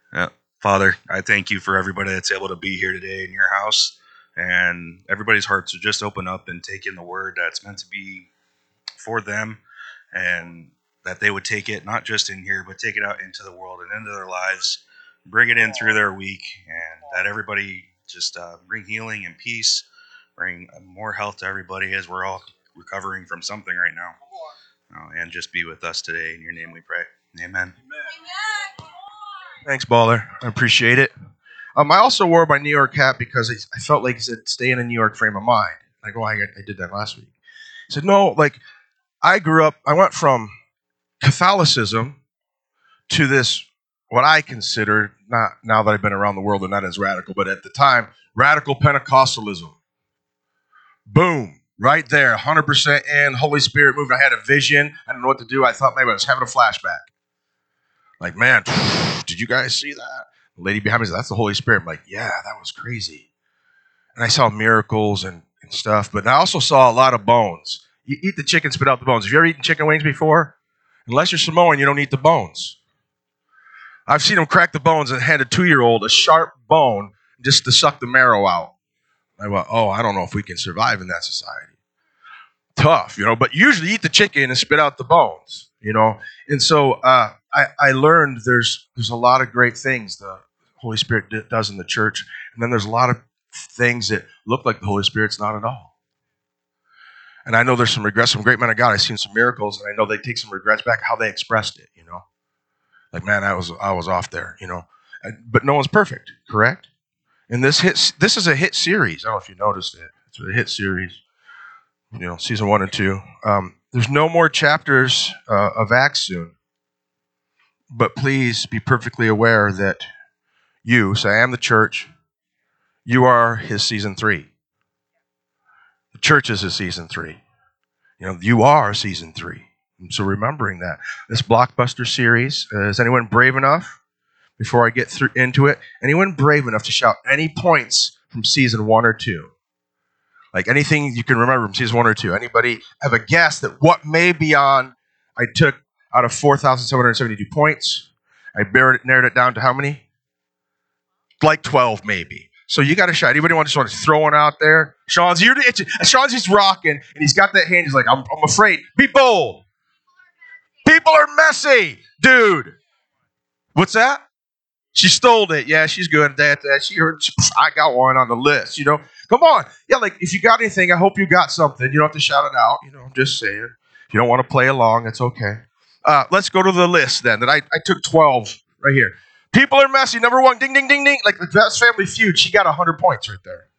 Yeah. Father, I thank you for everybody that's able to be here today in your house, and everybody's hearts are just open up and take in the word that's meant to be for them, and that they would take it not just in here, but take it out into the world and into their lives, bring it in through their week, and that everybody just bring healing and peace, bring more health to everybody as we're all recovering from something right now. And just be with us today. In your name we pray. Amen. Thanks, Baller. I appreciate it. I also wore my New York hat because I felt like he said, stay in a New York frame of mind. I go, I did that last week. He said, no, like, I went from Catholicism to this, what I consider, not now that I've been around the world and not as radical, but at the time, radical Pentecostalism. Boom. Right there, 100% in, Holy Spirit moved. I had a vision. I didn't know what to do. I thought maybe I was having a flashback. Like, man, did you guys see that? The lady behind me said, that's the Holy Spirit. I'm like, yeah, that was crazy. And I saw miracles and stuff, but I also saw a lot of bones. You eat the chicken, spit out the bones. Have you ever eaten chicken wings before? Unless you're Samoan, you don't eat the bones. I've seen them crack the bones and hand a 2-year-old a sharp bone just to suck the marrow out. I went, oh, I don't know if we can survive in that society. Tough, but usually eat the chicken and spit out the bones, And so I learned there's a lot of great things the Holy Spirit does in the church, and then there's a lot of things that look like the Holy Spirit's not at all. And I know there's some regrets, some great men of God. I've seen some miracles, and I know they take some regrets back how they expressed it, Like, man, I was off there, But no one's perfect, correct? And this is a hit series. I don't know if you noticed it. It's a hit series. Season 1 and 2. There's no more chapters of Acts soon. But please be perfectly aware that you, so I am the church, you are his season 3. The church is his season 3. You are season 3. And so remembering that. This blockbuster series, is anyone brave enough, before I get into it, anyone brave enough to shout any points from season 1 or 2? Like anything you can remember from season 1 or 2. Anybody have a guess that what may be on? I took out of 4,772 points. I narrowed it down to how many? Like 12 maybe. So you got a shot. Anybody want to throw one out there? Sean's just rocking, and he's got that hand. He's like, I'm afraid. Be bold. People are messy. Dude. What's that? She stole it. Yeah, she's good at that. She heard, I got one on the list, Come on. Yeah, like, if you got anything, I hope you got something. You don't have to shout it out. I'm just saying. If you don't want to play along, it's okay. Let's go to the list then. That I took 12 right here. People are messy. Number 1, ding, ding, ding, ding. Like the best Family Feud. She got 100 points right there.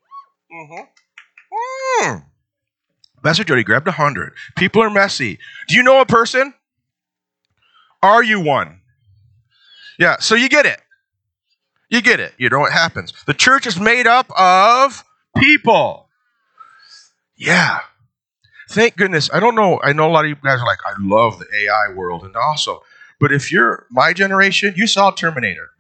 Pastor Jody grabbed 100. People are messy. Do you know a person? Are you one? Yeah, so you get it. You get it. You know what happens. The church is made up of people. Yeah. Thank goodness. I don't know. I know a lot of you guys are like, I love the AI world. And also, but if you're my generation, you saw Terminator.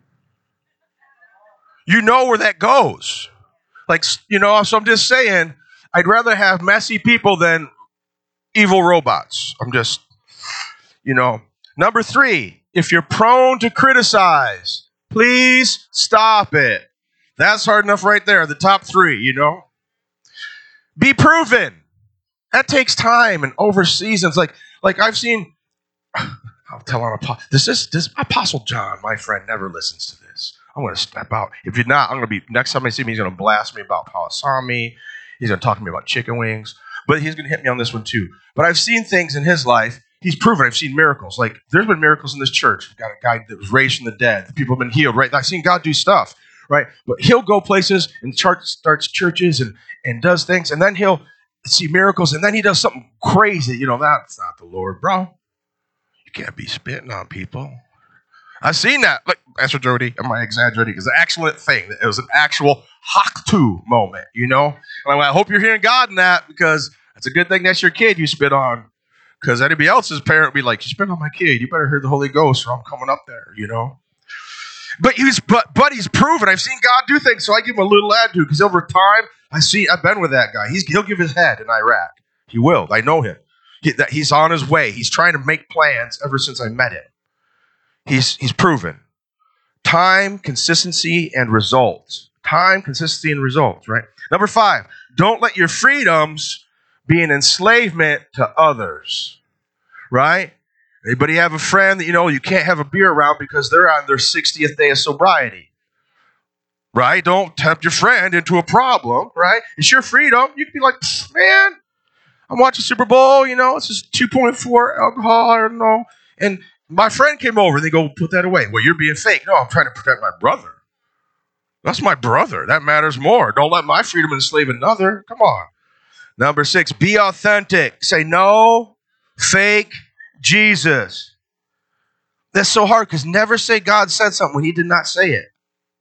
You know where that goes. Like, so I'm just saying, I'd rather have messy people than evil robots. I'm just, Number 3, if you're prone to criticize, please stop it. That's hard enough right there. The top 3, Be proven. That takes time and over seasons. Like I've seen, I'll tell on this Apostle John, my friend, never listens to this. I'm going to step out. If you're not, next time I see him, he's going to blast me about Paul Sami. He's going to talk to me about chicken wings. But he's going to hit me on this one too. But I've seen things in his life. He's proven. I've seen miracles. Like, there's been miracles in this church. We've got a guy that was raised from the dead. People have been healed, right? I've seen God do stuff, right? But he'll go places and starts churches and does things. And then he'll see miracles. And then he does something crazy. That's not the Lord, bro. You can't be spitting on people. I've seen that. Like, Pastor Jody, am I exaggerating? It's an excellent thing. It was an actual Haktu moment, And I hope you're hearing God in that, because it's a good thing that's your kid you spit on. Because anybody else's parent would be like, you spit on my kid. You better hear the Holy Ghost or I'm coming up there, But he's proven. I've seen God do things, so I give him a little attitude, because over time, I've been with that guy. He'll give his head in Iraq. He will. I know him. He's on his way. He's trying to make plans ever since I met him. He's proven. Time, consistency, and results. Time, consistency, and results, right? Number 5, don't let your freedoms be an enslavement to others, right? Anybody have a friend that you can't have a beer around because they're on their 60th day of sobriety, right? Don't tempt your friend into a problem, right? It's your freedom. You can be like, man, I'm watching Super Bowl, it's just 2.4 alcohol, I don't know. And my friend came over and they go, put that away. Well, you're being fake. No, I'm trying to protect my brother. That's my brother. That matters more. Don't let my freedom enslave another. Come on. Number 6, be authentic. Say no, fake, Jesus. That's so hard because never say God said something when he did not say it.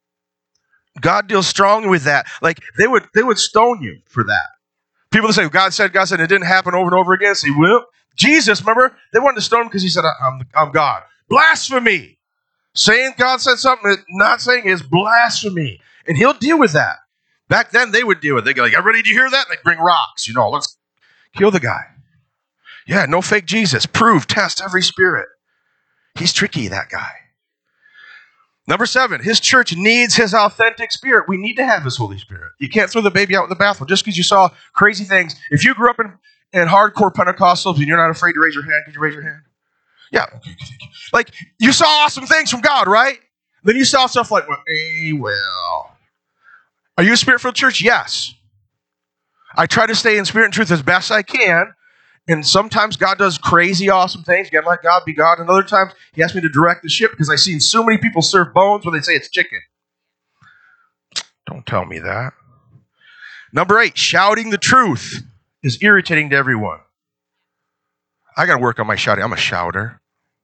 God deals strongly with that. Like they would stone you for that. People that say God said, and it didn't happen over and over again. Say, well, Jesus, remember? They wanted to stone him because he said, I'm God. Blasphemy. Saying God said something, not saying is blasphemy. And he'll deal with that. Back then, they would deal with it. They'd go like, everybody, did you hear that? And they'd bring rocks. Let's kill the guy. Yeah, no fake Jesus. Prove, test every spirit. He's tricky, that guy. Number 7, his church needs his authentic spirit. We need to have his Holy Spirit. You can't throw the baby out with the bathwater just because you saw crazy things. If you grew up in hardcore Pentecostals and you're not afraid to raise your hand, could you raise your hand? Yeah. Okay. Like, you saw awesome things from God, right? Then you saw stuff like, well. Are you a spirit-filled church? Yes. I try to stay in spirit and truth as best I can. And sometimes God does crazy, awesome things. You got to let God be God. And other times, he asks me to direct the ship because I've seen so many people serve bones when they say it's chicken. Don't tell me that. Number 8, shouting the truth is irritating to everyone. I got to work on my shouting. I'm a shouter.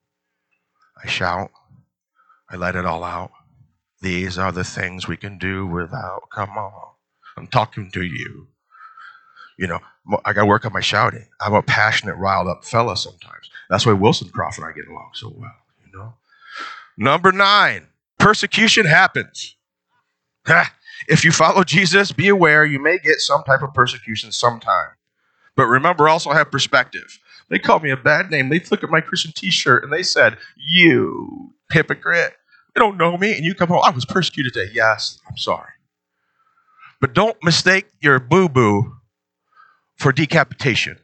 I shout. I let it all out. These are the things we can do without. Come on. I'm talking to you. I got to work on my shouting. I'm a passionate, riled up fella sometimes. That's why Wilson Crawford and I get along so well, Number 9, persecution happens. If you follow Jesus, be aware you may get some type of persecution sometime. But remember, also have perspective. They called me a bad name. They looked at my Christian t-shirt and they said, you hypocrite. You don't know me. And you come home, I was persecuted today. Yes, I'm sorry. But don't mistake your boo-boo for decapitation.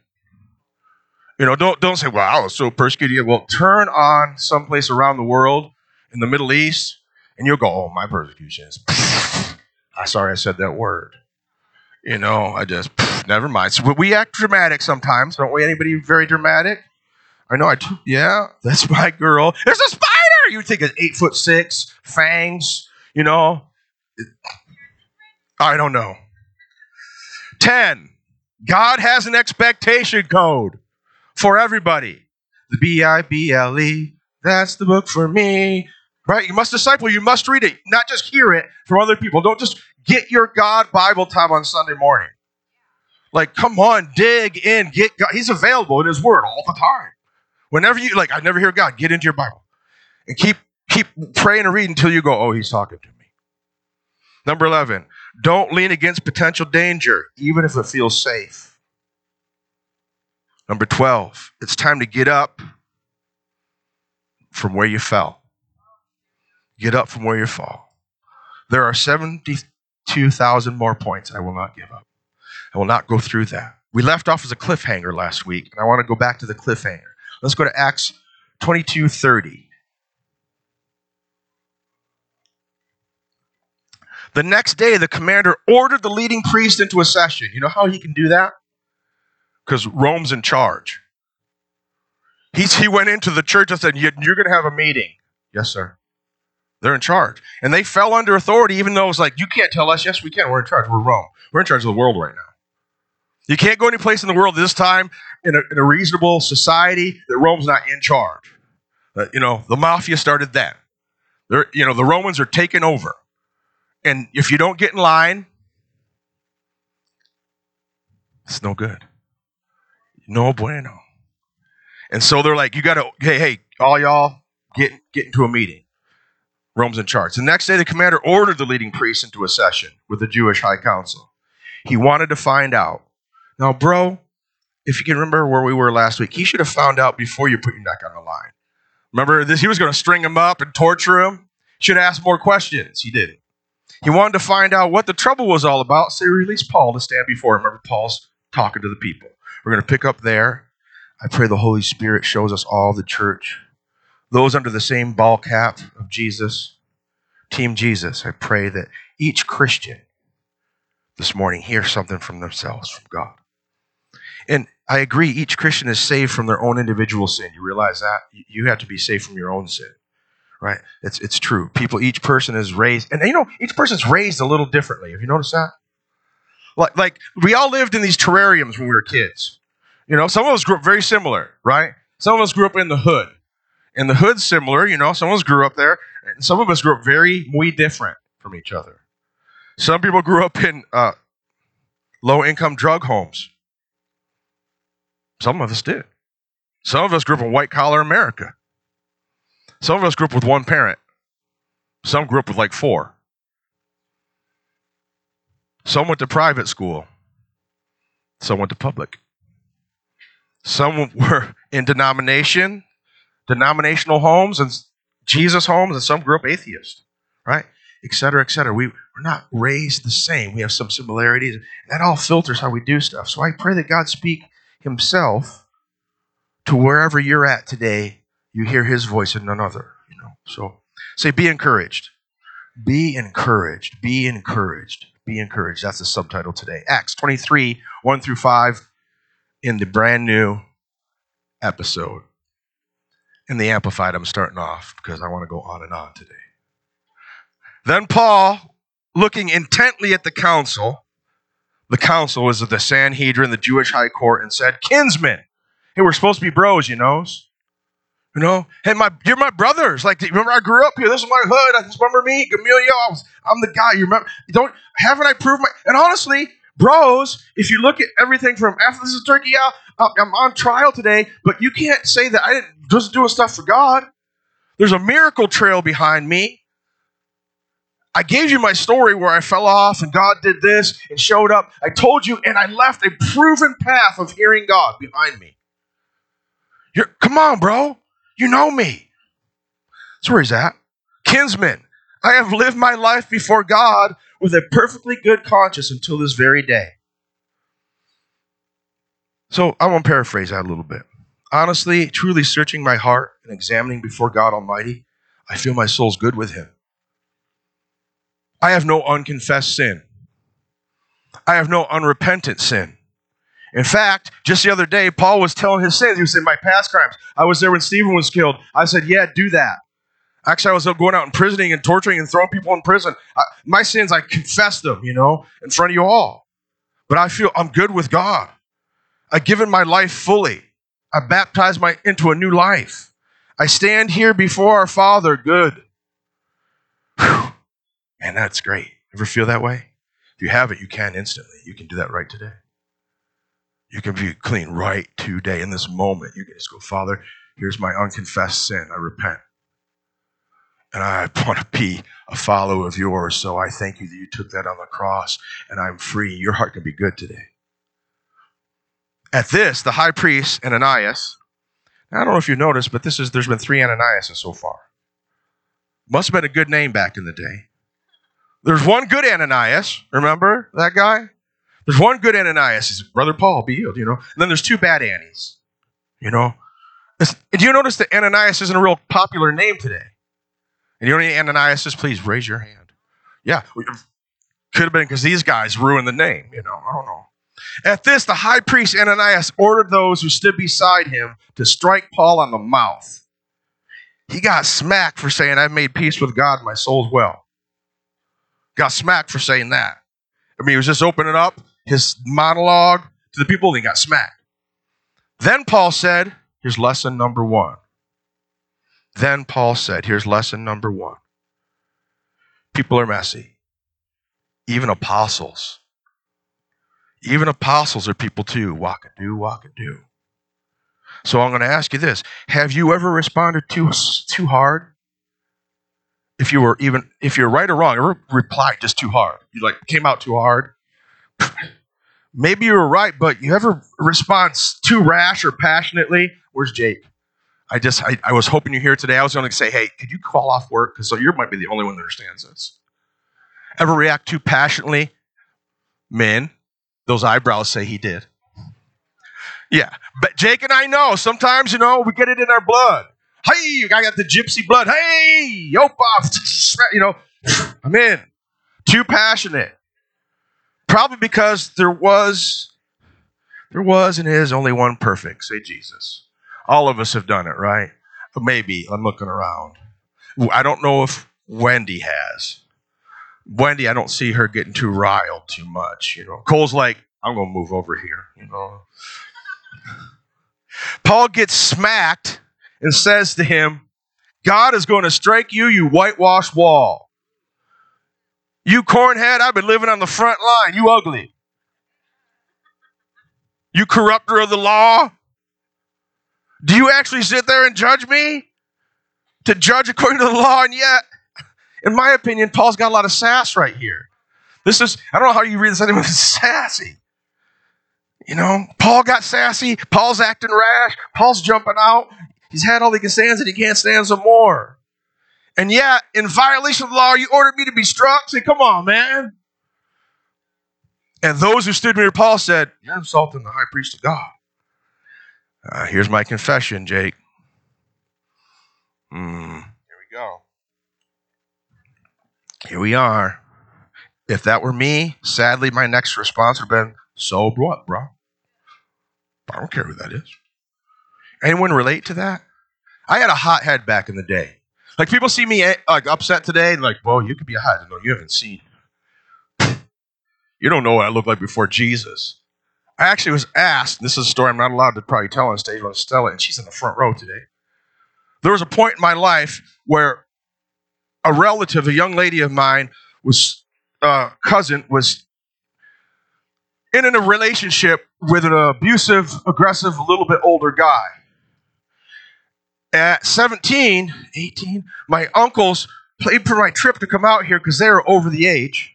Don't say, well, I was so persecuted. Well, turn on someplace around the world in the Middle East and you'll go, oh, my persecution is I'm sorry I said that word. I just, never mind. So we act dramatic sometimes, don't we? Anybody very dramatic? I know yeah, that's my girl. There's a spider! You think it's 8'6", fangs, I don't know. 10, God has an expectation code for everybody. The Bible, that's the book for me. Right? You must disciple, you must read it, not just hear it from other people. Don't just get your God Bible time on Sunday morning. Like, come on, dig in, get God. He's available in his word all the time. Whenever I never hear God, get into your Bible. And keep praying and reading until you go, oh, he's talking to me. Number 11, don't lean against potential danger, even if it feels safe. Number 12, it's time to get up from where you fell. Get up from where you fall. There are 72,000 more points I will not give up. I will not go through that. We left off as a cliffhanger last week, and I want to go back to the cliffhanger. Let's go to Acts 22:30. The next day, the commander ordered the leading priest into a session. You know how he can do that? Because Rome's in charge. He went into the church and said, you're going to have a meeting. Yes, sir. They're in charge. And they fell under authority, even though it was like, you can't tell us. Yes, we can. We're in charge. We're Rome. We're in charge of the world right now. You can't go any place in the world this time in a reasonable society that Rome's not in charge. The mafia started then. The Romans are taking over. And if you don't get in line, it's no good. No bueno. And so they're like, you got to, hey, all y'all, get into a meeting. Rome's in charge. The next day, the commander ordered the leading priests into a session with the Jewish high council. He wanted to find out. Now, bro, if you can remember where we were last week, he should have found out before you put your neck on the line. Remember, he was going to string him up and torture him. Should ask more questions. He didn't. He wanted to find out what the trouble was all about, so he released Paul to stand before him. Remember, Paul's talking to the people. We're going to pick up there. I pray the Holy Spirit shows us all the church, those under the same ball cap of Jesus, Team Jesus. I pray that each Christian this morning hears something from themselves, from God. And I agree, each Christian is saved from their own individual sin. You realize that? You have to be saved from your own sin, right? It's true. Each person is raised, and each person's raised a little differently. Have you noticed that? Like we all lived in these terrariums when we were kids. Some of us grew up very similar, right? Some of us grew up in the hood. And the hood's similar, some of us grew up there, and some of us grew up muy different from each other. Some people grew up in low-income drug homes. Some of us did. Some of us grew up in white-collar America. Some of us grew up with one parent. Some grew up with like 4. Some went to private school. Some went to public. Some were in denominational homes and Jesus homes, and some grew up atheist, right? Et cetera, et cetera. We're not raised the same. We have some similarities, and that all filters how we do stuff. So I pray that God speak himself to wherever you're at today. You hear his voice and none other, So say, be encouraged. Be encouraged. Be encouraged. Be encouraged. That's the subtitle today. Acts 23, 1 through 5 in the brand new episode. In the Amplified, I'm starting off because I want to go on and on today. Then Paul, looking intently at the council was the Sanhedrin, the Jewish high court, and said, kinsmen, hey, we're supposed to be bros, hey, you're my brothers. Like, remember I grew up here. This is my hood. Remember me, Gamaliel? I'm the guy. You remember? Haven't I proved and honestly, bros, if you look at everything from after this is Turkey out, I'm on trial today, but you can't say that I didn't just doing stuff for God. There's a miracle trail behind me. I gave you my story where I fell off and God did this and showed up. I told you, and I left a proven path of hearing God behind me. Come on, bro. You know me. That's where he's at. Kinsman, I have lived my life before God with a perfectly good conscience until this very day. So I want to paraphrase that a little bit. Honestly, truly searching my heart and examining before God Almighty, I feel my soul's good with him. I have no unconfessed sin. I have no unrepentant sin. In fact, just the other day, Paul was telling his sins. He was saying, my past crimes. I was there when Stephen was killed. I said, yeah, do that. Actually, I was going out and imprisoning and torturing and throwing people in prison. My sins, I confessed them, in front of you all. But I feel I'm good with God. I've given my life fully. I baptized into a new life. I stand here before our Father good. Whew. Man, that's great. Ever feel that way? If you have it, you can instantly. You can do that right today. You can be clean right today in this moment. You can just go, Father, here's my unconfessed sin. I repent. And I want to be a follower of yours. So I thank you that you took that on the cross and I'm free. Your heart can be good today. At this, the high priest, Ananias, I don't know if you noticed, but there's been 3 Ananiases so far. Must have been a good name back in the day. There's one good Ananias. Remember that guy? There's one good Ananias. He's Brother Paul, be healed, And then there's 2 bad Annies, Do you notice that Ananias isn't a real popular name today? And you know any Ananiases? Please raise your hand. Yeah, could have been because these guys ruined the name, I don't know. At this, the high priest Ananias ordered those who stood beside him to strike Paul on the mouth. He got smacked for saying, I've made peace with God, my soul's well. Got smacked for saying that. He was just opening up his monologue to the people and he got smacked. Then Paul said, here's lesson number 1. Then Paul said, here's lesson number 1. People are messy. Even apostles. Even apostles are people too. Walk-a-do. So I'm going to ask you this. Have you ever responded too hard? If you're right or wrong, ever replied just too hard? You came out too hard? Maybe you were right, but you ever respond too rash or passionately? Where's Jake? I was hoping you're here today. I was going to say, hey, could you call off work? Because you might be the only one that understands this. Ever react too passionately? Men, those eyebrows say he did. Yeah, but Jake and I know sometimes, we get it in our blood. Hey, I got the gypsy blood. Hey, yopa, I'm in. Too passionate. Probably because there was and is only one perfect. Say Jesus. All of us have done it, right? But maybe I'm looking around. I don't know if Wendy has. Wendy, I don't see her getting too riled too much. Cole's like, I'm going to move over here. Paul gets smacked and says to him, God is going to strike you, you whitewashed wall. You cornhead, I've been living on the front line. You ugly. You corrupter of the law. Do you actually sit there and judge me? To judge according to the law? And yet, in my opinion, Paul's got a lot of sass right here. I don't know how you read this, anyway, it's sassy. Paul got sassy. Paul's acting rash. Paul's jumping out. He's had all he can stand and he can't stand some more. And yet, in violation of the law, you ordered me to be struck? Say, come on, man. And those who stood near Paul said, you're insulting the high priest of God. Here's my confession, Jake. Here we go. Here we are. If that were me, sadly, my next response would have been, so what, bro? I don't care who that is. Anyone relate to that? I had a hot head back in the day. Like, people see me upset today, like, whoa, you could be a hot head. No, you haven't seen. You don't know what I looked like before Jesus. I actually was asked, this is a story I'm not allowed to probably tell on stage, but Stella, and she's in the front row today. There was a point in my life where a relative, a young lady of mine, cousin, was in a relationship with an abusive, aggressive, a little bit older guy. At 17, 18, my uncles paid for my trip to come out here because they were over the age.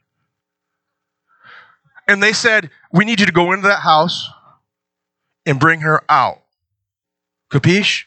And they said, we need you to go into that house and bring her out. Capiche?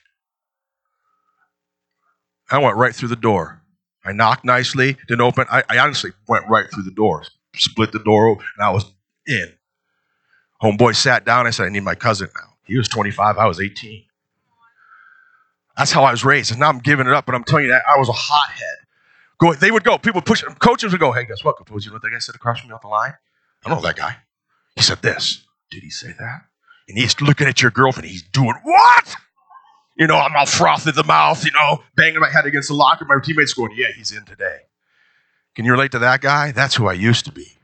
I went right through the door. I knocked nicely, didn't open. I honestly went right through the door, split the door open, and I was in. Homeboy sat down. I said, I need my cousin now. He was 25. I was 18. That's how I was raised. And now I'm giving it up, but I'm telling you that I was a hothead. They would go. People would push. Coaches would go, hey, guess what? Capoz, you know what that guy said across from me off the line? I don't know that guy. He said this. Did he say that? And he's looking at your girlfriend. He's doing what? I'm all frothed at the mouth, banging my head against the locker. My teammates going, yeah, he's in today. Can you relate to that guy? That's who I used to be.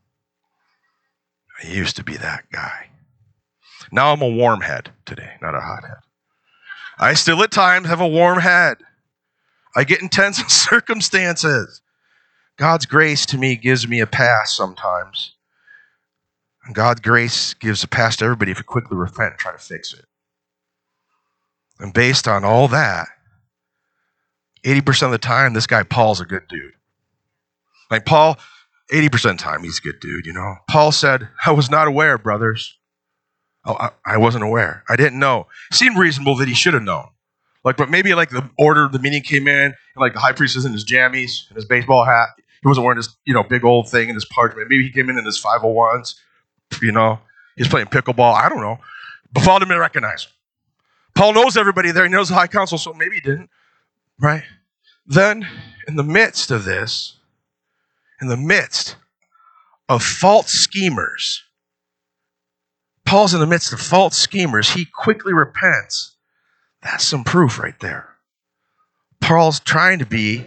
I used to be that guy. Now I'm a warm head today, not a hot head. I still at times have a warm head. I get intense in circumstances. God's grace to me gives me a pass sometimes. And God's grace gives a pass to everybody if you quickly repent and try to fix it. And based on all that, 80% of the time, this guy Paul's a good dude. Like Paul, 80% of the time, he's a good dude, Paul said, I was not aware, brothers. I wasn't aware. I didn't know. It seemed reasonable that he should have known. But maybe the order of the meeting came in, and the high priest is in his jammies and his baseball hat. He wasn't wearing his, big old thing in his parchment. Maybe he came in his 501s, He's playing pickleball. I don't know. But Paul didn't recognize him. Paul knows everybody there. He knows the high council, so maybe he didn't, right? Then, in the midst of this, in the midst of false schemers, Paul's in the midst of false schemers. He quickly repents. That's some proof right there. Paul's trying to be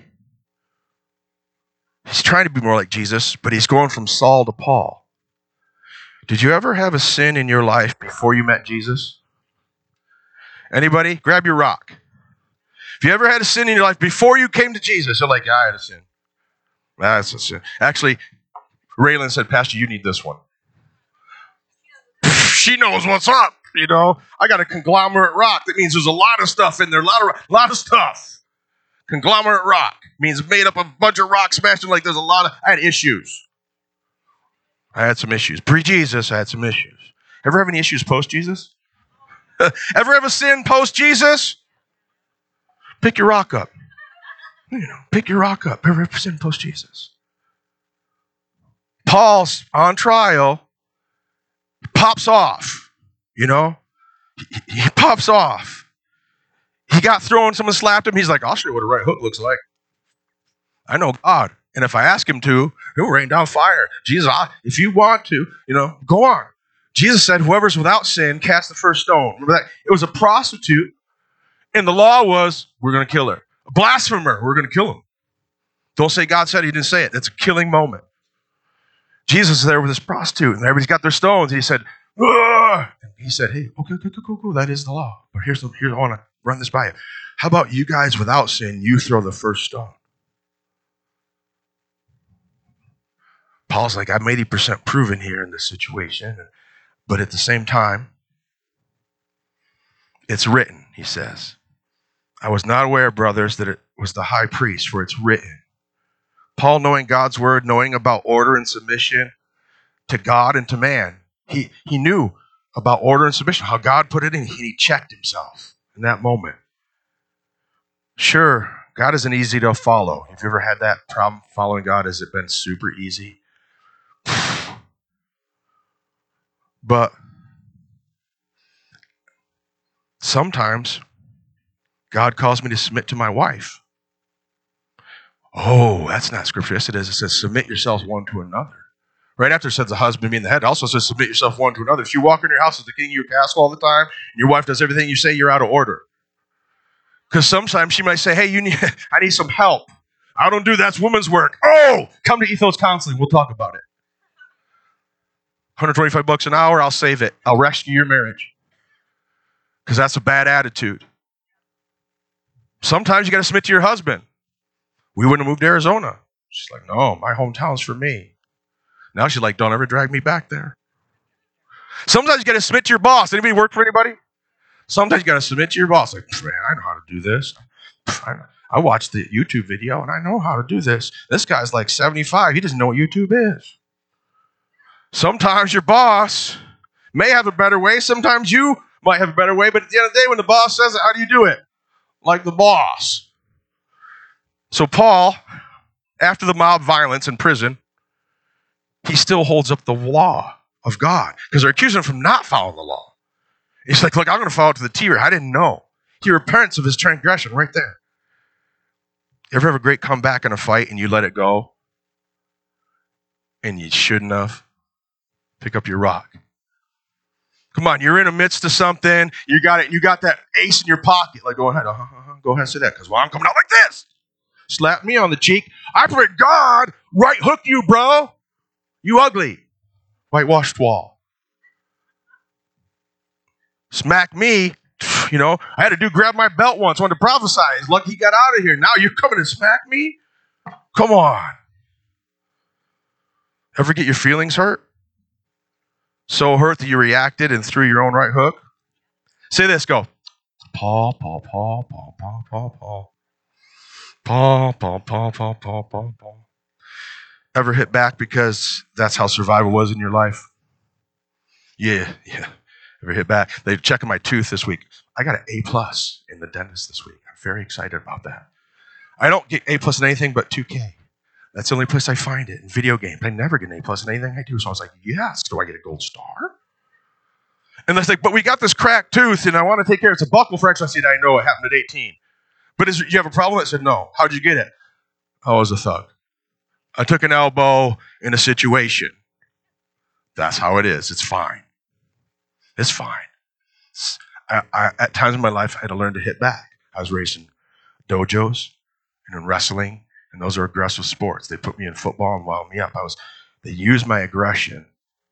more like Jesus, but he's going from Saul to Paul. Did you ever have a sin in your life before you met Jesus? Anybody? Grab your rock. If you ever had a sin in your life before you came to Jesus, you're like, yeah, I had a sin. That's a sin. Actually, Raylan said, Pastor, you need this one. She knows what's up, I got a conglomerate rock. That means there's a lot of stuff in there, a lot of stuff. Conglomerate rock means made up of a bunch of rocks smashed in there's a lot of, I had issues. I had some issues. Pre-Jesus, I had some issues. Ever have any issues post-Jesus? Ever have a sin post-Jesus? Pick your rock up. Pick your rock up. Every sin post Jesus. Paul's on trial. Pops off. He pops off. He got thrown. Someone slapped him. He's like, I'll show you what a right hook looks like. I know God. And if I ask him to, he'll rain down fire. Jesus, if you want to, go on. Jesus said, whoever's without sin, cast the first stone. Remember that? It was a prostitute. And the law was, we're going to kill her. A blasphemer, we're going to kill him. Don't say God said, he didn't say it. That's a killing moment. Jesus is there with this prostitute, and everybody's got their stones. And he said, ugh! And he said, hey, okay, cool. That is the law. But here's I want to run this by you. How about you guys without sin, you throw the first stone? Paul's like, I'm 80% proven here in this situation. But at the same time, it's written, he says. I was not aware, brothers, that it was the high priest, for it's written. Paul, knowing God's word, knowing about order and submission to God and to man, he knew about order and submission, how God put it in, and he checked himself in that moment. Sure, God isn't easy to follow. If you ever had that problem following God, has it been super easy? But sometimes God calls me to submit to my wife. Oh, that's not scripture. Yes, it is. It says, submit yourselves one to another. Right after it says the husband being the head, it also says, submit yourself one to another. If you walk in your house as the king of your castle all the time, and your wife does everything you say, you're out of order. Because sometimes she might say, hey, I need some help. I don't do that's woman's work. Oh, come to Ethos Counseling. We'll talk about it. $125 an hour, I'll save it. I'll rescue your marriage. Because that's a bad attitude. Sometimes you got to submit to your husband. We wouldn't have moved to Arizona. She's like, no, my hometown's for me. Now she's like, don't ever drag me back there. Sometimes you got to submit to your boss. Anybody work for anybody? Sometimes you got to submit to your boss. Like, man, I know how to do this. I watched the YouTube video and I know how to do this. This guy's like 75. He doesn't know what YouTube is. Sometimes your boss may have a better way. Sometimes you might have a better way. But at the end of the day, when the boss says it, how do you do it? Like the boss. So Paul, after the mob violence in prison, he still holds up the law of God because they're accusing him from not following the law. He's like, look, I'm going to follow it to the T. I didn't know. He repents of his transgression right there. You ever have a great comeback in a fight and you let it go? And you shouldn't have? Pick up your rock. Come on, you're in the midst of something. You got it. You got that ace in your pocket. Like, go ahead. Go ahead and say that. Because I'm coming out like this. Slap me on the cheek. I pray God right hook you, bro. You ugly. Whitewashed wall. Smack me. I had a dude grab my belt once, wanted to prophesy. He's lucky he got out of here. Now you're coming to smack me? Come on. Ever get your feelings hurt? So hurt that you reacted and threw your own right hook? Say this, go. Paul. Ever hit back because that's how survival was in your life? Yeah. Ever hit back? They're checking my tooth this week. I got an A+ in the dentist this week. I'm very excited about that. I don't get A+ in anything but 2K. That's the only place I find it in video games. I never get an A+ in anything I do. So I was like, yes. Do I get a gold star? And they're like, but we got this cracked tooth and I want to take care of it. It's a buccal fracture. I said, I know it happened at 18. But do you have a problem? I said, no. How'd you get it? I was a thug. I took an elbow in a situation. That's how it is. It's fine. It's fine. At times in my life, I had to learn to hit back. I was raised in dojos and in wrestling, and those are aggressive sports. They put me in football and wound me up. They used my aggression.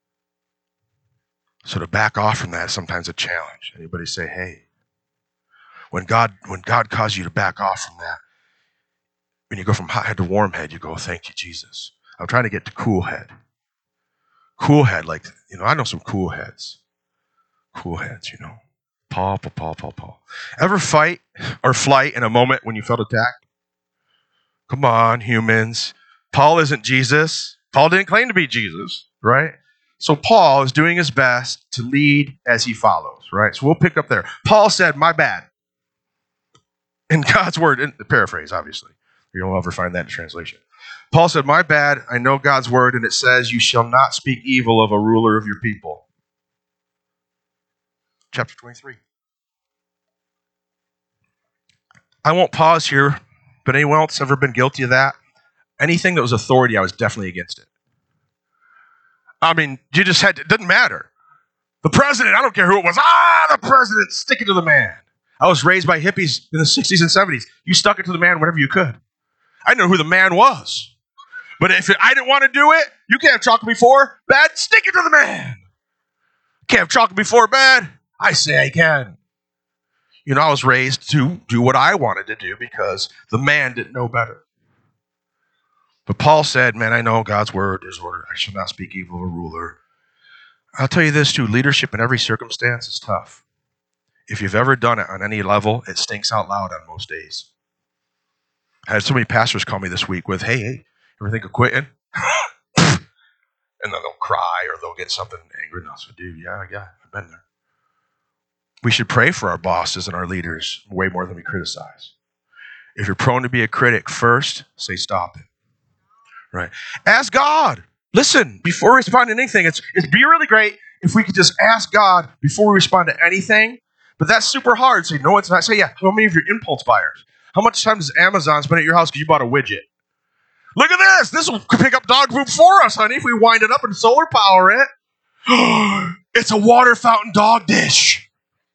So to back off from that is sometimes a challenge. Anybody say, hey, when God calls you to back off from that, when you go from hot head to warm head, you go, thank you, Jesus. I'm trying to get to cool head. Cool head, like, I know some cool heads. Cool heads, Paul. Ever fight or flight in a moment when you felt attacked? Come on, humans. Paul isn't Jesus. Paul didn't claim to be Jesus, right? So Paul is doing his best to lead as he follows, right? So we'll pick up there. Paul said, my bad. In God's word, in the paraphrase, obviously. You'll never find that in translation. Paul said, my bad, I know God's word, and it says, you shall not speak evil of a ruler of your people. Chapter 23. I won't pause here, but anyone else ever been guilty of that? Anything that was authority, I was definitely against it. I mean, you just had to, it didn't matter. The president, I don't care who it was. The president, stick it to the man. I was raised by hippies in the 60s and 70s. You stuck it to the man whenever you could. I didn't know who the man was. But if I didn't want to do it, you can't have chocolate before bed, stick it to the man. Can't have chocolate before bed, I say I can. You know, I was raised to do what I wanted to do because the man didn't know better. But Paul said, man, I know God's word is order. I shall not speak evil of a ruler. I'll tell you this too, leadership in every circumstance is tough. If you've ever done it on any level, it stinks out loud on most days. I had so many pastors call me this week with, hey, ever think of quitting? And then they'll cry or they'll get something angry. And I'll say, dude, yeah, I've been there. We should pray for our bosses and our leaders way more than we criticize. If you're prone to be a critic, first, say stop it. Right? Ask God. Listen, before we respond to anything, it'd be really great if we could just ask God before we respond to anything. But that's super hard. Say, no, it's not. Say, yeah, how many of your impulse buyers? How much time does Amazon spend at your house because you bought a widget? Look at this. This will pick up dog poop for us, honey, if we wind it up and solar power it. It's a water fountain dog dish.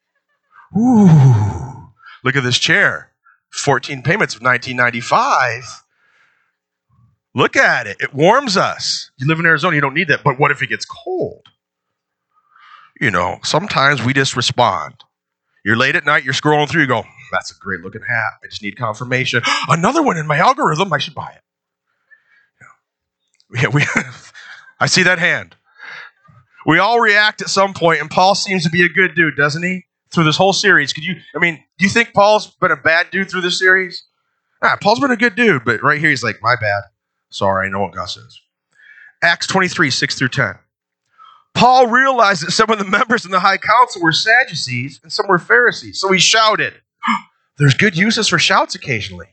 Ooh. Look at this chair. 14 payments of $19.95. Look at it. It warms us. You live in Arizona, you don't need that. But what if it gets cold? You know, sometimes we just respond. You're late at night, you're scrolling through, you go, that's a great looking hat. I just need confirmation. Another one in my algorithm, I should buy it. Yeah, I see that hand. We all react at some point, and Paul seems to be a good dude, doesn't he? Through this whole series. Do you think Paul's been a bad dude through this series? Paul's been a good dude, but right here he's like, my bad. Sorry, I know what God says. Acts 23, 6 through 10. Paul realized that some of the members in the high council were Sadducees and some were Pharisees. So he shouted. There's good uses for shouts occasionally.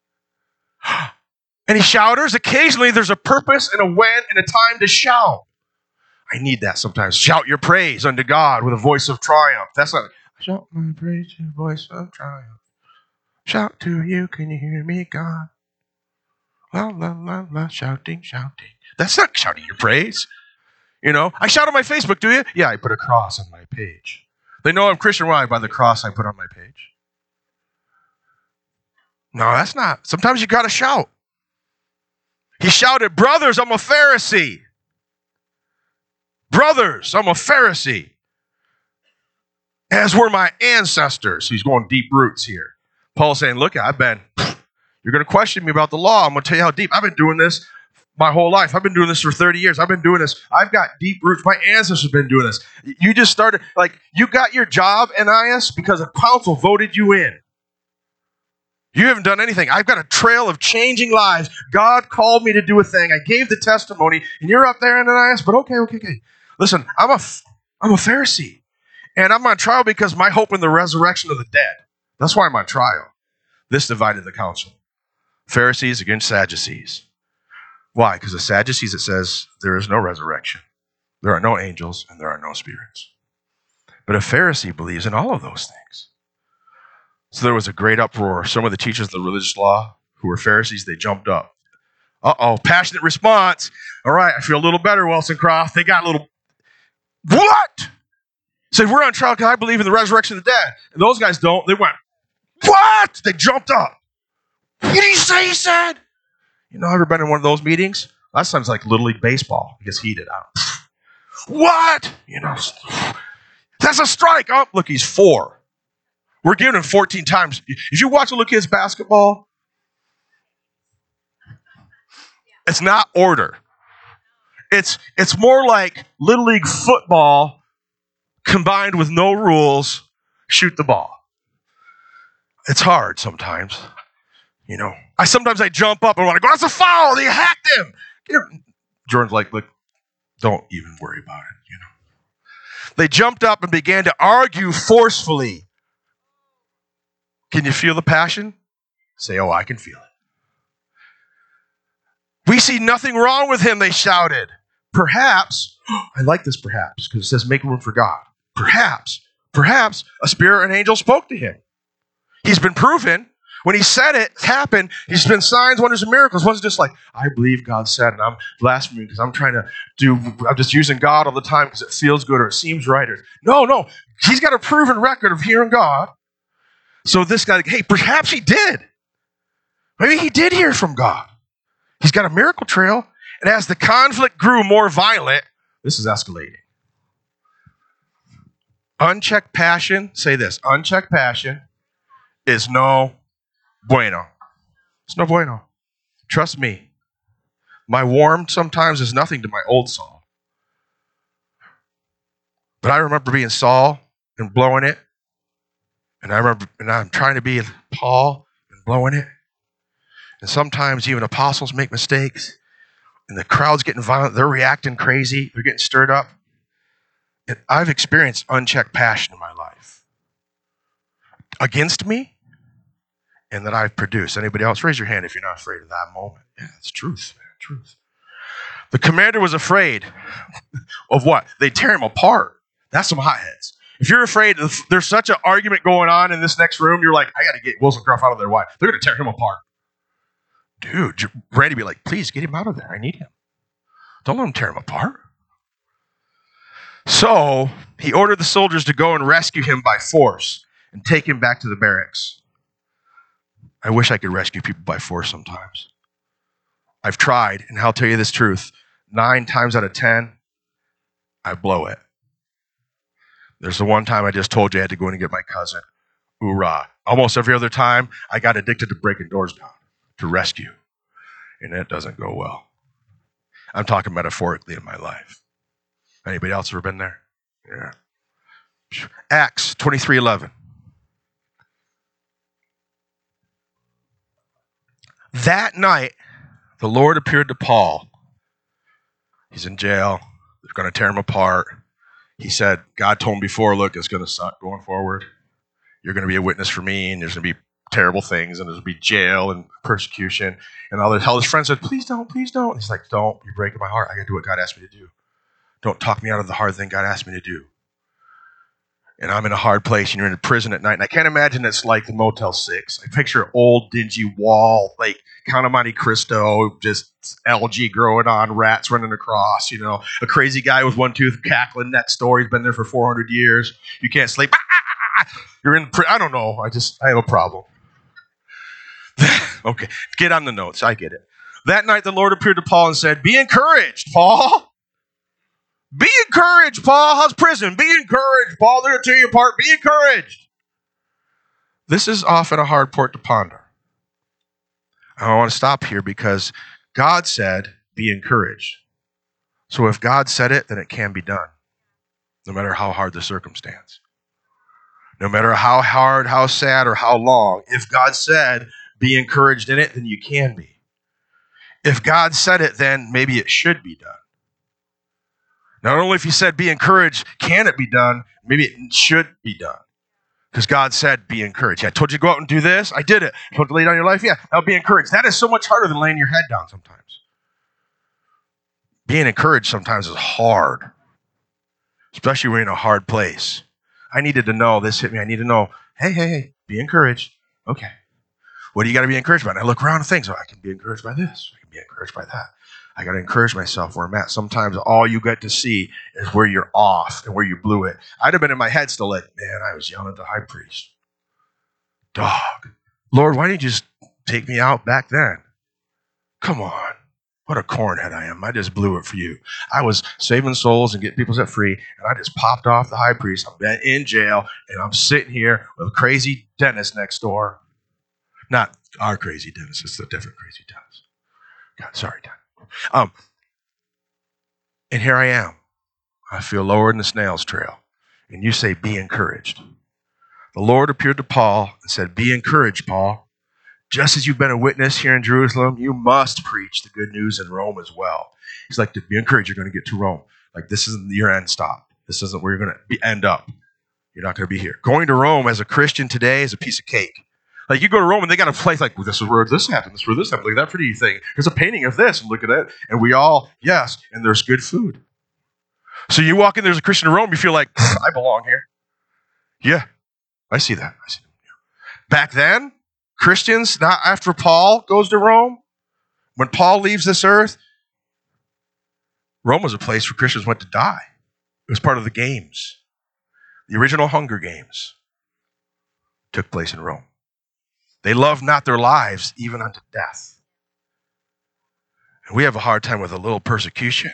Any shouters? Occasionally there's a purpose and a when and a time to shout. I need that sometimes. Shout your praise unto God with a voice of triumph. That's not, shout my praise with a voice of triumph. Shout to you, can you hear me, God? La, la, la, la, shouting, shouting. That's not shouting your praise. You know, I shout on my Facebook, do you? Yeah, I put a cross on my page. They know I'm Christian. Why? By the cross I put on my page. No, that's not. Sometimes you got to shout. He shouted, brothers, I'm a Pharisee. Brothers, I'm a Pharisee. As were my ancestors. He's going deep roots here. Paul's saying, look, you're going to question me about the law. I'm going to tell you how deep. I've been doing this my whole life. I've been doing this for 30 years. I've been doing this. I've got deep roots. My ancestors have been doing this. You just started, you got your job, Ananias, because a council voted you in. You haven't done anything. I've got a trail of changing lives. God called me to do a thing. I gave the testimony, and you're up there, Ananias, but okay. Listen, I'm a Pharisee, and I'm on trial because my hope in the resurrection of the dead. That's why I'm on trial. This divided the council. Pharisees against Sadducees. Why? Because the Sadducees, it says, there is no resurrection. There are no angels, and there are no spirits. But a Pharisee believes in all of those things. So there was a great uproar. Some of the teachers of the religious law who were Pharisees, they jumped up. Passionate response. All right, I feel a little better, Wilson Croft. They got a little, what? Said, we're on trial because I believe in the resurrection of the dead. And those guys don't. They went, what? They jumped up. What did he say, he said? You know, ever been in one of those meetings? Last time's like Little League Baseball. It gets heated out. What? You know, that's a strike. Oh, look, he's 4. We're giving him 14 times. If you watch little kids basketball, it's not order. It's more like Little League football combined with no rules, shoot the ball. It's hard sometimes. You know, sometimes I jump up and want to go, that's a foul. They hacked him. Jordan's like, look, don't even worry about it. You know, they jumped up and began to argue forcefully. Can you feel the passion? Say, oh, I can feel it. We see nothing wrong with him, they shouted. Perhaps, I like this perhaps, because it says make room for God. Perhaps a spirit or an angel spoke to him. He's been proven. When he said it, it's happened. He's been signs, wonders, and miracles. It wasn't just like, I believe God said, and I'm blaspheming because I'm just using God all the time because it feels good or it seems right. No. He's got a proven record of hearing God. So this guy, hey, perhaps he did. Maybe he did hear from God. He's got a miracle trail. And as the conflict grew more violent, this is escalating. Unchecked passion, say this, unchecked passion is no bueno. It's no bueno. Trust me. My warmth sometimes is nothing to my old Saul. But I remember being Saul and blowing it. And I'm trying to be Paul and blowing it. And sometimes even apostles make mistakes. And the crowd's getting violent. They're reacting crazy. They're getting stirred up. And I've experienced unchecked passion in my life. Against me. And that I've produced. Anybody else? Raise your hand if you're not afraid of that moment. Yeah, it's truth, man. Truth. The commander was afraid of what? They'd tear him apart. That's some hotheads. If you're afraid, there's such an argument going on in this next room, you're like, I got to get Wilson Gruff out of there. Why? They're going to tear him apart. Dude, you're ready to be like, please get him out of there. I need him. Don't let him tear him apart. So he ordered the soldiers to go and rescue him by force and take him back to the barracks. I wish I could rescue people by force sometimes. I've tried, and I'll tell you this truth. 9 times out of 10, I blow it. There's the one time I just told you I had to go in and get my cousin. Hoorah. Almost every other time, I got addicted to breaking doors down to rescue. And it doesn't go well. I'm talking metaphorically in my life. Anybody else ever been there? Yeah. Acts 23:11. That night, the Lord appeared to Paul. He's in jail. They're going to tear him apart. He said, God told him before, look, it's going to suck going forward. You're going to be a witness for me, and there's going to be terrible things, and there's going to be jail and persecution. And all his friends said, please don't, please don't. And he's like, don't. You're breaking my heart. I got to do what God asked me to do. Don't talk me out of the hard thing God asked me to do. And I'm in a hard place, and you're in a prison at night. And I can't imagine it's like the Motel 6. I picture an old, dingy wall, like Count of Monte Cristo, just algae growing on, rats running across, a crazy guy with one tooth cackling next door. He's been there for 400 years. You can't sleep. You're in I don't know. I have a problem. Okay, get on the notes. I get it. That night, the Lord appeared to Paul and said, be encouraged, Paul. Be encouraged, Paul. How's prison? Be encouraged, Paul. They're going to tear you apart. Be encouraged. This is often a hard point to ponder. I want to stop here because God said, be encouraged. So if God said it, then it can be done, no matter how hard the circumstance. No matter how hard, how sad, or how long. If God said, be encouraged in it, then you can be. If God said it, then maybe it should be done. Not only if he said be encouraged, can it be done, maybe it should be done. Because God said be encouraged. Yeah, I told you to go out and do this. I did it. I told you to lay down your life. Yeah, now be encouraged. That is so much harder than laying your head down sometimes. Being encouraged sometimes is hard. Especially when you're in a hard place. I needed to know, this hit me. I need to know, hey, be encouraged. Okay. What do you got to be encouraged by? And I look around and think, I can be encouraged by this. I can be encouraged by that. I got to encourage myself where I'm at. Sometimes all you get to see is where you're off and where you blew it. I'd have been in my head still like, man, I was yelling at the high priest. Dog. Lord, why didn't you just take me out back then? Come on. What a cornhead I am. I just blew it for you. I was saving souls and getting people set free, and I just popped off the high priest. I'm in jail, and I'm sitting here with a crazy dentist next door. Not our crazy dentist. It's a different crazy dentist. God, sorry, Dad. And here I am. I feel lower than the snail's trail. And you say, be encouraged. The Lord appeared to Paul and said, be encouraged, Paul. Just as you've been a witness here in Jerusalem, you must preach the good news in Rome as well. He's like, to be encouraged, you're going to get to Rome. Like, this isn't your end stop. This isn't where you're going to end up. You're not going to be here. Going to Rome as a Christian today is a piece of cake. Like you go to Rome and they got a place like, well, this is where this happened. This is where this happened. Look at that pretty thing. There's a painting of this. And look at it. And we all, yes. And there's good food. So you walk in, there's a Christian in Rome. You feel like, I belong here. Yeah, I see that. Back then, Christians, not after Paul goes to Rome, when Paul leaves this earth, Rome was a place where Christians went to die. It was part of the games. The original Hunger Games took place in Rome. They loved not their lives, even unto death. And we have a hard time with a little persecution.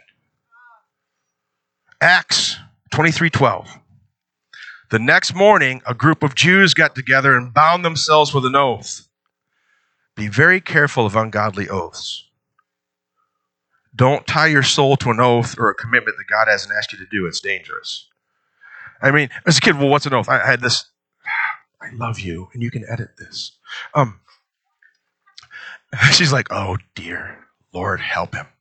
Acts 23:12. The next morning, a group of Jews got together and bound themselves with an oath. Be very careful of ungodly oaths. Don't tie your soul to an oath or a commitment that God hasn't asked you to do. It's dangerous. I mean, as a kid, well, what's an oath? I had this, I love you, and you can edit this. She's like, oh dear, Lord, help him.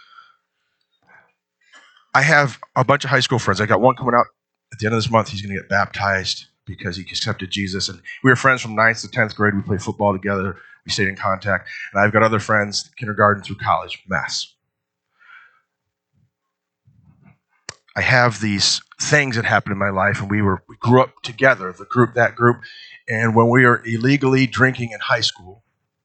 I have a bunch of high school friends. I got one coming out at the end of this month. He's going to get baptized because he accepted Jesus. And we were friends from 9th to 10th grade. We played football together. We stayed in contact. And I've got other friends, kindergarten through college. Mess. I have these things that happened in my life, and we grew up together, that group. And when we were illegally drinking in high school,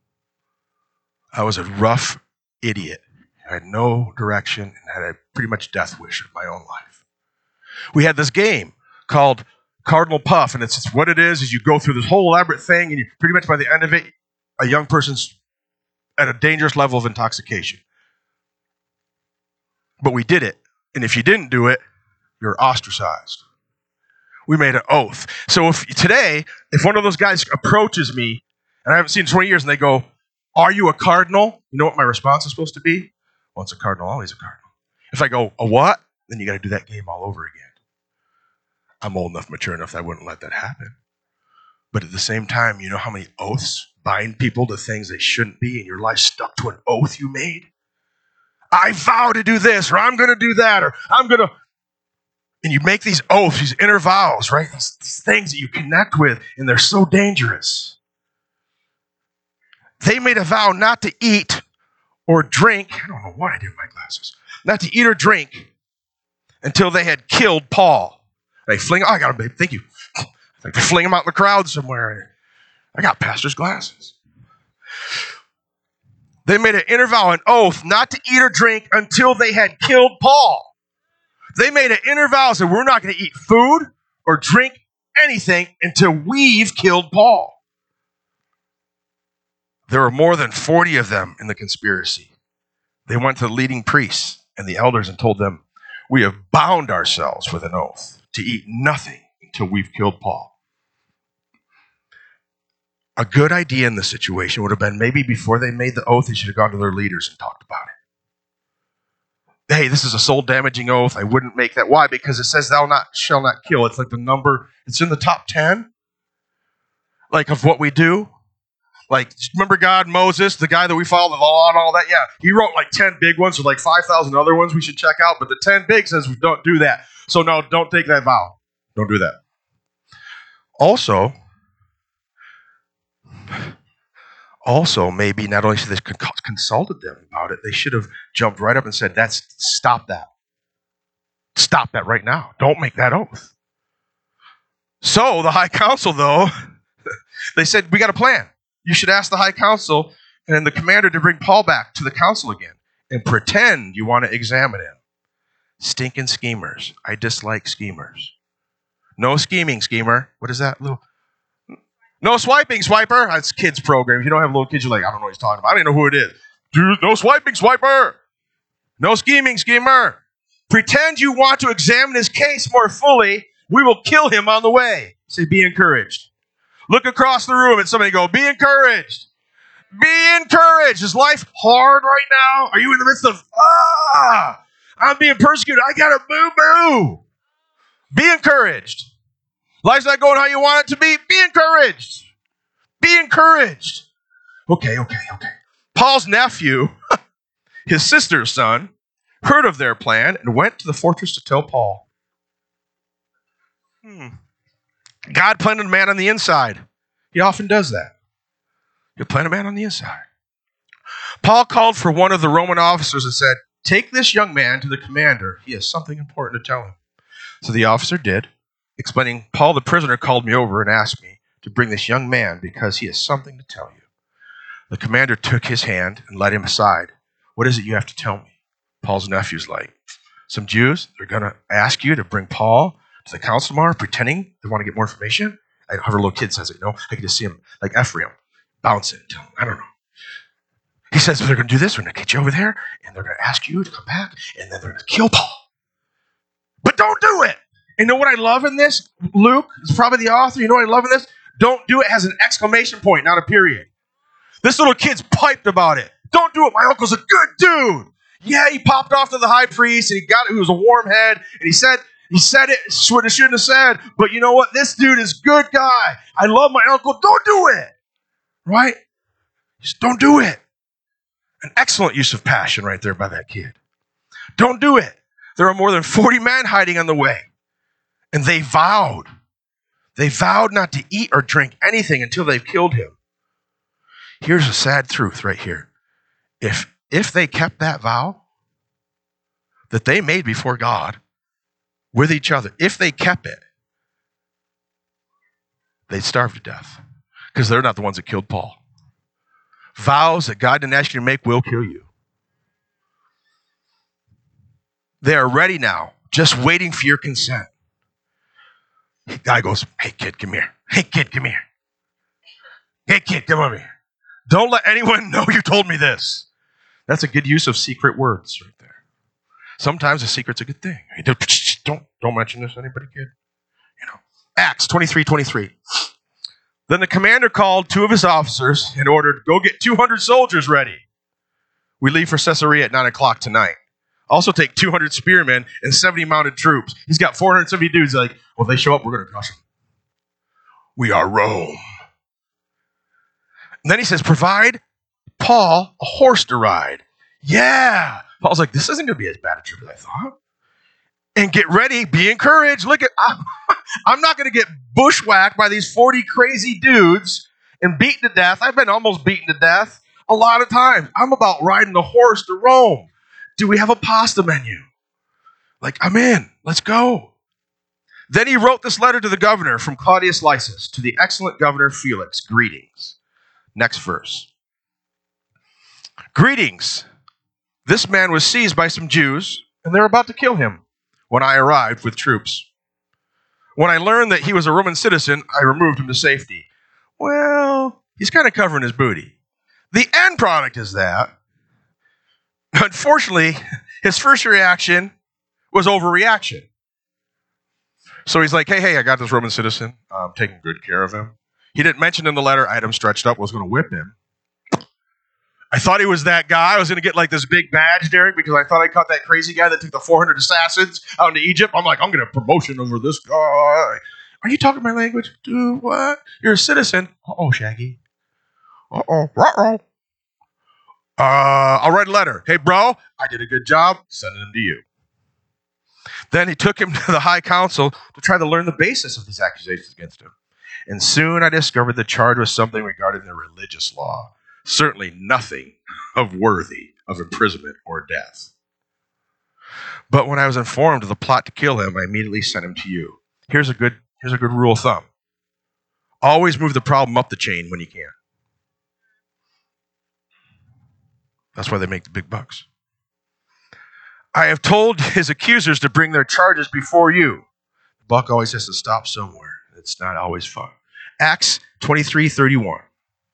I was a rough idiot. I had no direction and had a pretty much death wish of my own life. We had this game called Cardinal Puff, and it's what it is you go through this whole elaborate thing, and you pretty much by the end of it, a young person's at a dangerous level of intoxication. But we did it, and if you didn't do it, you're ostracized. We made an oath. So if one of those guys approaches me, and I haven't seen in 20 years, and they go, are you a cardinal? You know what my response is supposed to be? Once a cardinal, always a cardinal. If I go, a what? Then you got to do that game all over again. I'm old enough, mature enough that I wouldn't let that happen. But at the same time, you know how many oaths bind people to things they shouldn't be, and your life stuck to an oath you made? I vow to do this, or I'm going to do that, or I'm going to... And you make these oaths, these inner vows, right? These things that you connect with, and they're so dangerous. They made a vow not to eat or drink. I don't know what I did with my glasses. Not to eat or drink until they had killed Paul. They fling, I got him, babe. Thank you. They fling him out in the crowd somewhere. I got pastor's glasses. They made an inner vow, an oath, not to eat or drink until they had killed Paul. They made an inner vow, said we're not going to eat food or drink anything until we've killed Paul. There were more than 40 of them in the conspiracy. They went to the leading priests and the elders and told them, we have bound ourselves with an oath to eat nothing until we've killed Paul. A good idea in the situation would have been maybe before they made the oath, they should have gone to their leaders and talked about it. Hey, this is a soul-damaging oath. I wouldn't make that. Why? Because it says thou shall not kill. It's like the number, it's in the top 10, like of what we do. Like, remember God, Moses, the guy that we follow the law and all that? Yeah, he wrote like 10 big ones with like 5,000 other ones we should check out, but the 10 big says we don't do that. So no, don't take that vow. Don't do that. Also, maybe not only should they consulted them about it, they should have jumped right up and said, stop that. Stop that right now. Don't make that oath. So the high council, though, they said, we got a plan. You should ask the high council and the commander to bring Paul back to the council again and pretend you want to examine him. Stinking schemers. I dislike schemers. No scheming, schemer. What is that? No swiping, swiper. That's kids' programs. You don't have little kids, you're like, I don't know what he's talking about. I don't even know who it is. Dude, no swiping, swiper. No scheming, schemer. Pretend you want to examine his case more fully. We will kill him on the way. Say, be encouraged. Look across the room at somebody and go, be encouraged. Be encouraged. Is life hard right now? Are you in the midst of, I'm being persecuted. I got to boo-boo. Be encouraged. Life's not going how you want it to be. Be encouraged. Be encouraged. Okay. Paul's nephew, his sister's son, heard of their plan and went to the fortress to tell Paul. God planted a man on the inside. He often does that. He'll plant a man on the inside. Paul called for one of the Roman officers and said, "Take this young man to the commander. He has something important to tell him." So the officer did, explaining, "Paul the prisoner called me over and asked me to bring this young man because he has something to tell you." The commander took his hand and led him aside. "What is it you have to tell me?" Paul's nephew's like, "Some Jews, they're going to ask you to bring Paul to the council tomorrow, pretending they want to get more information." I have a little kid says it, I can just see him like Ephraim bouncing. I don't know. He says, "They're going to do this. We're going to get you over there, and they're going to ask you to come back, and then they're going to kill Paul. But don't do it." And you know what I love in this? Luke is probably the author. You know what I love in this? "Don't do it" has an exclamation point, not a period. This little kid's piped about it. "Don't do it. My uncle's a good dude. Yeah, he popped off to the high priest, and he was a warm head, and he said it what it shouldn't have said. But you know what? This dude is a good guy. I love my uncle. Don't do it." Right? Just don't do it. An excellent use of passion right there by that kid. Don't do it. There are more than 40 men hiding on the way. And they vowed not to eat or drink anything until they've killed him. Here's a sad truth right here. If they kept that vow that they made before God with each other, if they kept it, they'd starve to death because they're not the ones that killed Paul. Vows that God didn't ask you to make will kill you. They are ready now, just waiting for your consent. The guy goes, "Hey, kid, come here. Hey, kid, come here. Hey, kid, come over here. Don't let anyone know you told me this." That's a good use of secret words right there. Sometimes a secret's a good thing. Don't mention this to anybody, kid. Acts 23:23. Then the commander called 2 of his officers and ordered, "Go get 200 soldiers ready. We leave for Caesarea at 9 o'clock tonight. Also take 200 spearmen and 70 mounted troops." He's got 470 dudes. Like, well, if they show up, we're going to crush them. We are Rome. And then he says, "Provide Paul a horse to ride." Yeah. Paul's like, this isn't going to be as bad a trip as I thought. And get ready, be encouraged. Look, I'm not going to get bushwhacked by these 40 crazy dudes and beaten to death. I've been almost beaten to death a lot of times. I'm about riding the horse to Rome. Do we have a pasta menu? Like, I'm in. Let's go. Then he wrote this letter to the governor from Claudius Lysis, to the excellent governor Felix. Greetings. Next verse. Greetings. This man was seized by some Jews, and they were about to kill him when I arrived with troops. When I learned that he was a Roman citizen, I removed him to safety. Well, he's kind of covering his booty. The end product is that, unfortunately, his first reaction was overreaction. So he's like, hey, I got this Roman citizen. I'm taking good care of him. He didn't mention in the letter I had him stretched up, was going to whip him. I thought he was that guy. I was going to get like this big badge, Derek, because I thought I caught that crazy guy that took the 400 assassins out into Egypt. I'm like, I'm going to have promotion over this guy. Are you talking my language? Dude, what? You're a citizen. Uh-oh, Shaggy. Uh-oh. Uh-oh. I'll write a letter. Hey, bro, I did a good job. Sending him to you. Then he took him to the high council to try to learn the basis of these accusations against him. And soon I discovered the charge was something regarding the religious law. Certainly nothing of worthy of imprisonment or death. But when I was informed of the plot to kill him, I immediately sent him to you. Here's a good rule of thumb. Always move the problem up the chain when you can. That's why they make the big bucks. I have told his accusers to bring their charges before you. The buck always has to stop somewhere. It's not always fun. Acts 23:31.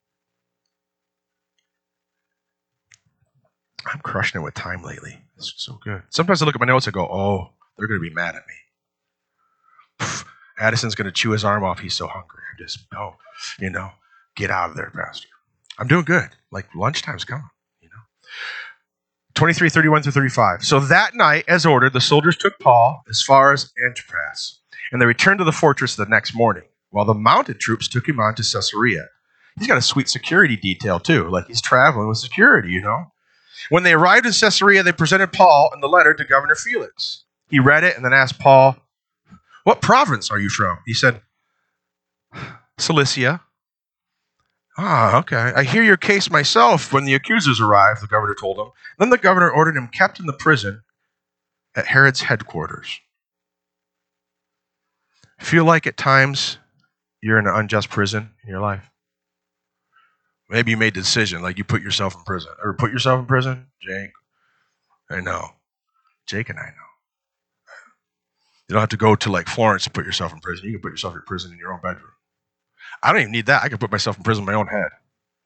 I'm crushing it with time lately. It's so good. Sometimes I look at my notes and go, oh, they're going to be mad at me. Addison's going to chew his arm off. He's so hungry. I'm just, get out of there, Pastor. I'm doing good. Like lunchtime's coming, 23:31-35. So that night, as ordered, the soldiers took Paul as far as Antipatris, and they returned to the fortress the next morning, while the mounted troops took him on to Caesarea. He's got a sweet security detail, too. Like he's traveling with security, When they arrived in Caesarea, they presented Paul and the letter to Governor Felix. He read it and then asked Paul, "What province are you from?" He said, "Cilicia." Ah, okay. I hear your case myself. When the accusers arrived, the governor told him. Then the governor ordered him kept in the prison at Herod's headquarters. Feel like at times you're in an unjust prison in your life? Maybe you made the decision, like you put yourself in prison. Or put yourself in prison? Jake? I know. Jake and I know. You don't have to go to like Florence to put yourself in prison. You can put yourself in prison in your own bedroom. I don't even need that. I can put myself in prison in my own head.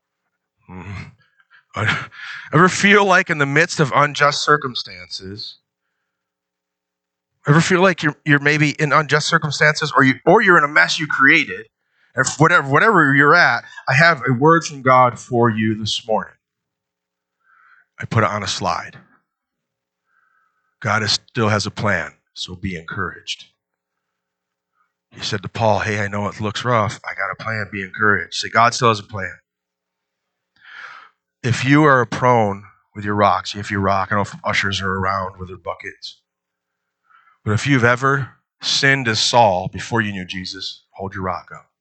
Ever feel like in the midst of unjust circumstances, ever feel like you're maybe in unjust circumstances, or you're in a mess you created, and whatever you're at, I have a word from God for you this morning. I put it on a slide. God still has a plan, so be encouraged. He said to Paul, hey, I know it looks rough. I got a plan. Be encouraged. Say, God still has a plan. If you are prone with your rocks, if you rock, I don't know if ushers are around with their buckets. But if you've ever sinned as Saul before you knew Jesus, hold your rock up.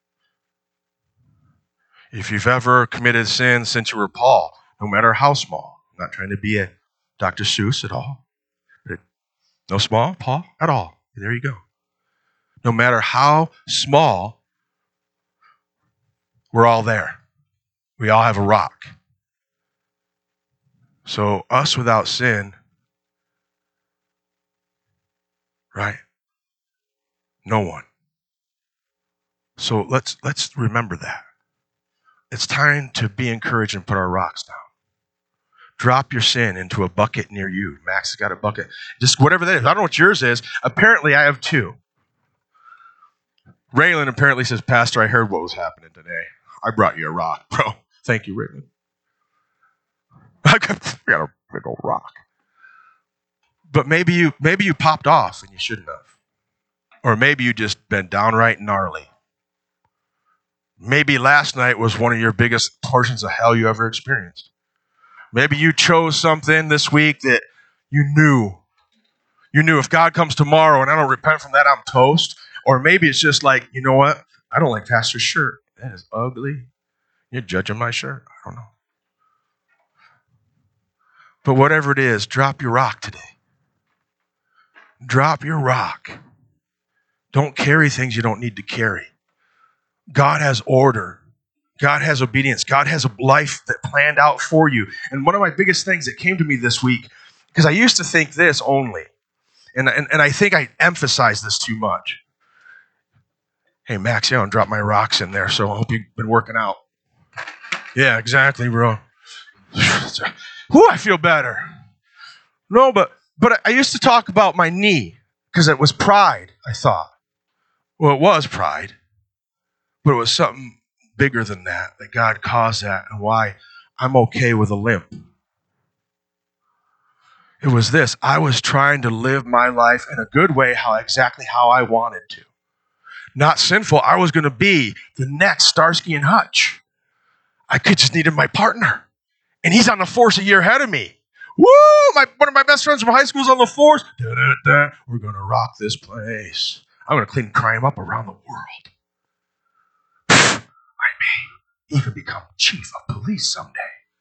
If you've ever committed sin since you were Paul, no matter how small, I'm not trying to be a Dr. Seuss at all. But no small, Paul, at all. There you go. No matter how small, we're all there. We all have a rock. So us without sin, right? No one. So let's remember that. It's time to be encouraged and put our rocks down. Drop your sin into a bucket near you. Max has got a bucket. Just whatever that is. I don't know what yours is. Apparently, I have two. Raylan apparently says, Pastor, I heard what was happening today. I brought you a rock, bro. Thank you, Raylan. I got a big old rock. But maybe you popped off and you shouldn't have. Or maybe you just been downright gnarly. Maybe last night was one of your biggest portions of hell you ever experienced. Maybe you chose something this week that you knew if God comes tomorrow and I don't repent from that, I'm toast. Or maybe it's just like, you know what? I don't like Pastor's shirt. That is ugly. You're judging my shirt. I don't know. But whatever it is, drop your rock today. Drop your rock. Don't carry things you don't need to carry. God has order. God has obedience. God has a life that planned out for you. And one of my biggest things that came to me this week, because I used to think this only, and I think I emphasize this too much. Hey, Max, you don't drop my rocks in there, so I hope you've been working out. Yeah, exactly, bro. Whew, I feel better. No, but I used to talk about my knee because it was pride, I thought. Well, it was pride, but it was something bigger than that God caused that, and why I'm okay with a limp. It was this. I was trying to live my life in a good way, exactly how I wanted to. Not sinful. I was going to be the next Starsky and Hutch. I just needed my partner. And he's on the force a year ahead of me. Woo! One of my best friends from high school is on the force. Da-da-da. We're going to rock this place. I'm going to clean crime up around the world. I may even become chief of police someday.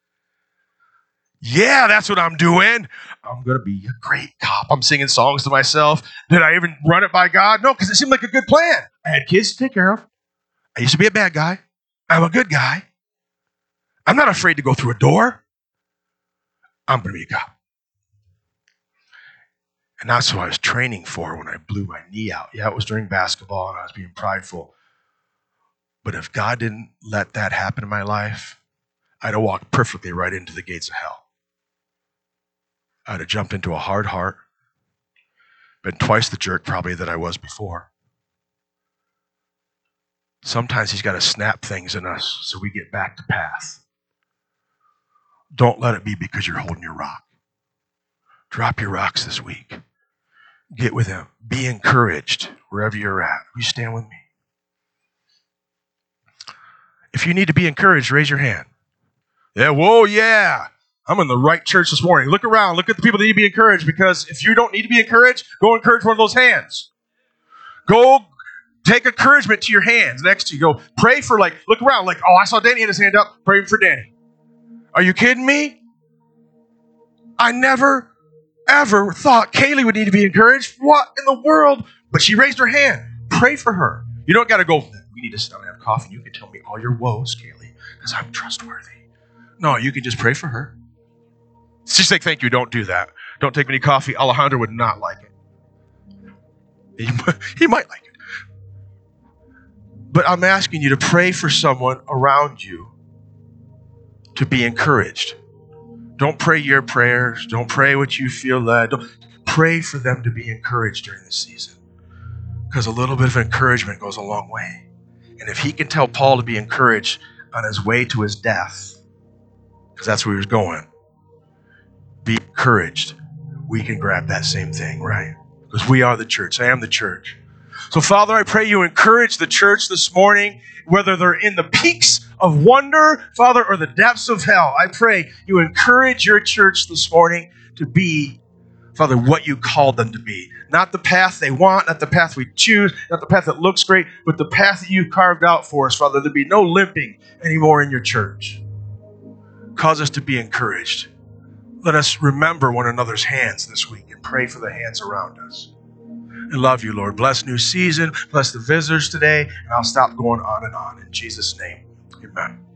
Yeah, that's what I'm doing. I'm going to be a great cop. I'm singing songs to myself. Did I even run it by God? No, because it seemed like a good plan. I had kids to take care of. I used to be a bad guy. I'm a good guy. I'm not afraid to go through a door. I'm going to be a cop. And that's what I was training for when I blew my knee out. Yeah, it was during basketball and I was being prideful. But if God didn't let that happen in my life, I'd have walked perfectly right into the gates of hell. I'd have jumped into a hard heart, been twice the jerk probably that I was before. Sometimes he's got to snap things in us so we get back to path. Don't let it be because you're holding your rock. Drop your rocks this week. Get with him. Be encouraged wherever you're at. Will you stand with me? If you need to be encouraged, raise your hand. Yeah, whoa, yeah. I'm in the right church this morning. Look around. Look at the people that need to be encouraged, because if you don't need to be encouraged, go encourage one of those hands. Go Take encouragement to your hands next to you. Go pray for, like, look around, like, oh, I saw Danny had his hand up. Pray for Danny. Are you kidding me? I never, ever thought Kaylee would need to be encouraged. What in the world? But she raised her hand. Pray for her. You don't got to go, we need to sit down and have coffee. You can tell me all your woes, Kaylee, because I'm trustworthy. No, you can just pray for her. She's like, thank you, don't do that. Don't take me any coffee. Alejandro would not like it. He might like it. But I'm asking you to pray for someone around you to be encouraged. Don't pray your prayers. Don't pray what you feel led. Don't pray for them to be encouraged during this season. Because a little bit of encouragement goes a long way. And if he can tell Paul to be encouraged on his way to his death, because that's where he was going, be encouraged, we can grab that same thing, right? Because we are the church. I am the church. So, Father, I pray you encourage the church this morning, whether they're in the peaks of wonder, Father, or the depths of hell. I pray you encourage your church this morning to be, Father, what you called them to be. Not the path they want, not the path we choose, not the path that looks great, but the path that you've carved out for us, Father. There be no limping anymore in your church. Cause us to be encouraged. Let us remember one another's hands this week and pray for the hands around us. I love you, Lord. Bless new season. Bless the visitors today. And I'll stop going on and on. In Jesus' name, amen.